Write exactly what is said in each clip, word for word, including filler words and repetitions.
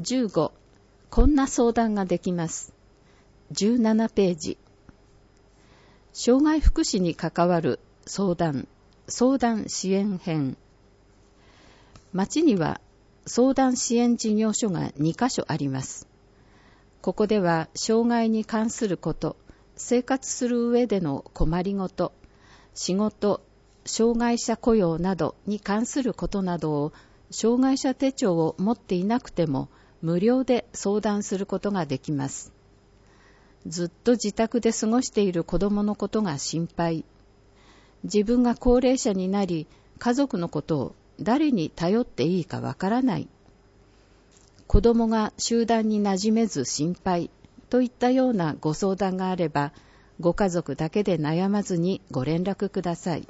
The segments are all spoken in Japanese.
じゅうご、こんな相談ができます。じゅうななページ。障害福祉に関わる相談、相談支援編。町には相談支援事業所がにカ所あります。ここでは障害に関すること、生活する上での困りごと、仕事、障害者雇用などに関することなどを障害者手帳を持っていなくても無料で相談することができます。ずっと自宅で過ごしている子どものことが心配。自分が高齢者になり、家族のことを誰に頼っていいかわからない。子どもが集団に馴染めず心配といったようなご相談があれば、ご家族だけで悩まずにご連絡ください。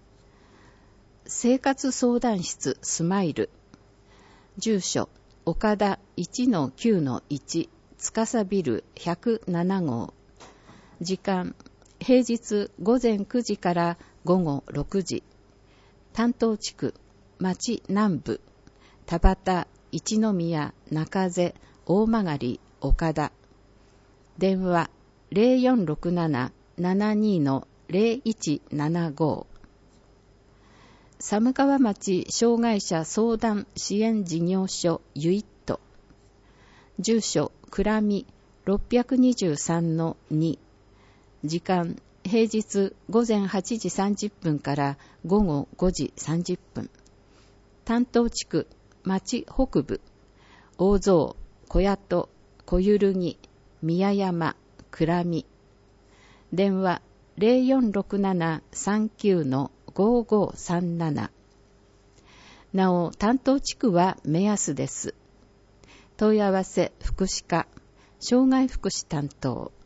生活相談室スマイル。住所、岡田 いちのきゅうのいち、司ビルひゃくななごう。時間、平日ごぜんくじからごごろくじ。担当地区、町南部、田端、一宮、中瀬、大曲、岡田。電話、ゼロよんろくなな ななに ゼロいちななご。寒川町障害者相談支援事業所ユイット。住所、倉見ろっぴゃくにじゅうさんのに。時間、平日ごぜんはちじさんじゅっぷんからごごごじさんじゅっぷん。担当地区、町北部、大蔵、小谷戸、小ゆるぎ、宮山、倉見。電話、ゼロよんろくなな さんきゅう のごごさんなな。なお、担当地区は目安です。問い合わせ福祉課、障害福祉担当。